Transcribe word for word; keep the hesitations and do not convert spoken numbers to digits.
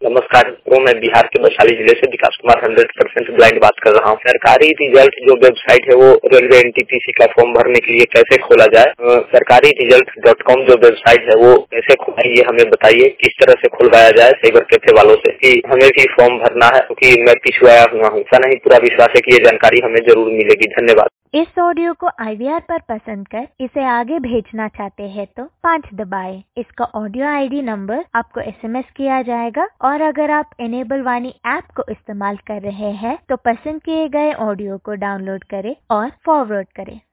नमस्कार मित्रों, मैं बिहार के वैशाली जिले से Vikas Kumar hundred percent blind बात कर रहा हूँ। सरकारी रिजल्ट जो वेबसाइट है वो रेलवे एनटीपीसी का फॉर्म भरने के लिए कैसे खोला जाए, सरकारी रिजल्ट डॉट कॉम जो वेबसाइट है वो कैसे खोला, ये हमें बताइए। किस तरह से खुलवाया जाए साइबर कैफे वालों से कि हमें भी फॉर्म भरना है क्योंकि मैं पिछुआया हुआ हूँ। ऐसा नहीं, पूरा विश्वास है कि ये जानकारी हमें जरूर मिलेगी। धन्यवाद। इस ऑडियो को आईवीआर पर पसंद कर इसे आगे भेजना चाहते हैं तो पाँच दबाएं। इसका ऑडियो आईडी नंबर आपको एसएमएस किया जाएगा और अगर आप एनेबल वाणी ऐप को इस्तेमाल कर रहे हैं तो पसंद किए गए ऑडियो को डाउनलोड करें और फॉरवर्ड करें।